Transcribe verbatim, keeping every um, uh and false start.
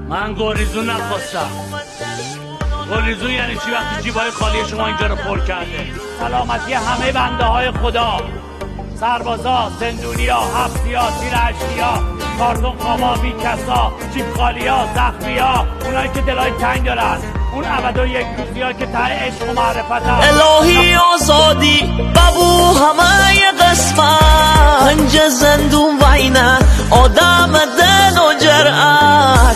من گوریزون نخواستم. گوریزون یعنی چی وقتی جیبای خالی شما اینجا رو پر کرده؟ سلامتی همه بنده های خدا، سربازا، زندونیا، حبسیا، زیر هشتیا، کارتون خوابا، بی کسا، جیب خالیا، زخمیا، اونایی که دلای تنگ دارن، اون ابد و یک روزی ها که ته عشق و معرفت هست. الهی آزادی ببو همه